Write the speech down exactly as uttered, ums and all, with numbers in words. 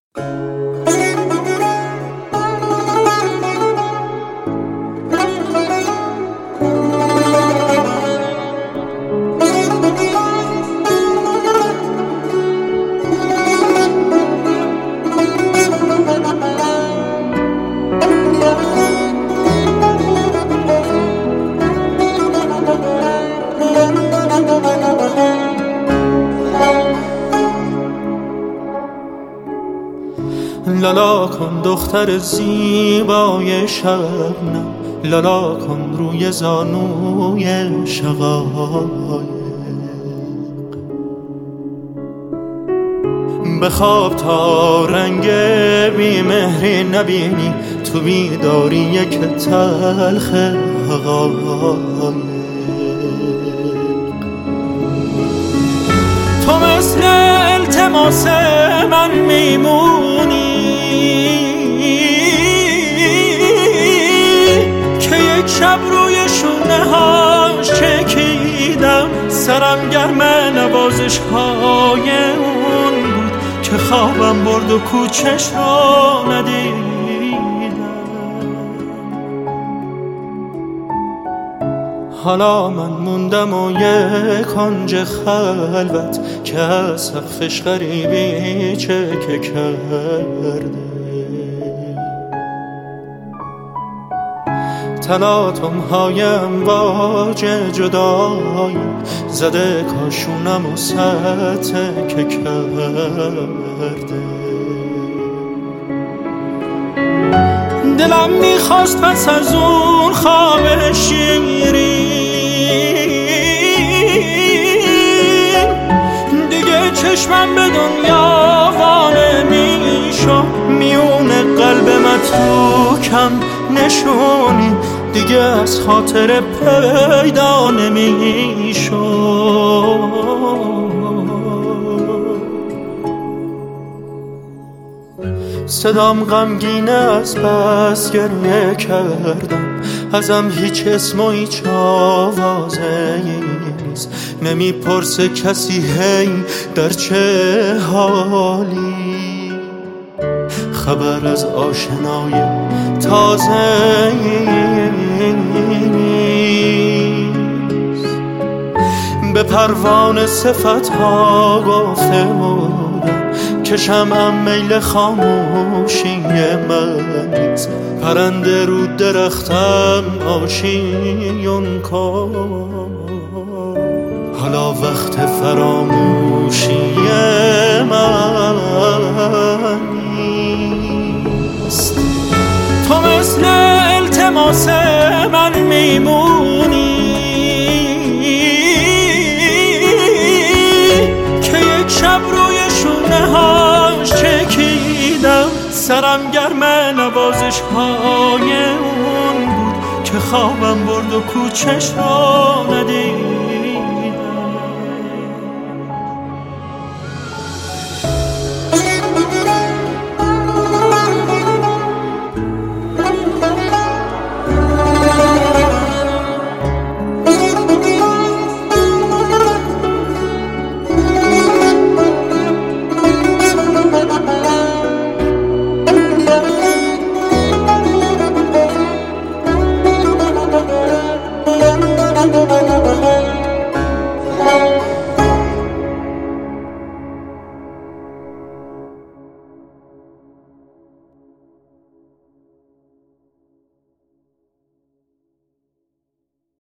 لالا کن دختر زیبای شبنم، لالا کن روی زانوی شقایق. بخواب تا رنگ بیمهری نبینی، تو بیداری یک تلخ حقایق. تو مثل التماس من میمونی که یک شب روی شونه هاش چکیدم، سرم گرم نوازش های اون بود که خوابم برد و کوچش رو ندیدم. حالا من موندم و یک کنج خلوت که از سقفش غریبی چکه کرده. تلاطم های امواج جدایی زده کاشونم و ستکه کرده. دلم میخواست پس از اون خواب شیرین دیگه چشمم به دنیا وانه میشو، میونه قلب متروکم نشونی دیگه از خاطر پیدا نمیشو. صدام غمگینه از بس گریه کردم، ازم هیچ اسم و هیچ آوازه نیست. نمیپرسه کسی هی در چه حالی، خبر از آشنای تازه نیست. به پروانه صفت ها گفته بودم که شمعم میل خاموشی من نیست. پرنده رو درختم آشیون کن، حالا وقت فراموشی من نیست. تو مثل التماس من میمونی که یک شب روی شونه هاش چکیدم، سرم گرم نوازش های اون بود که خوابم برد و کوچش رو ندید.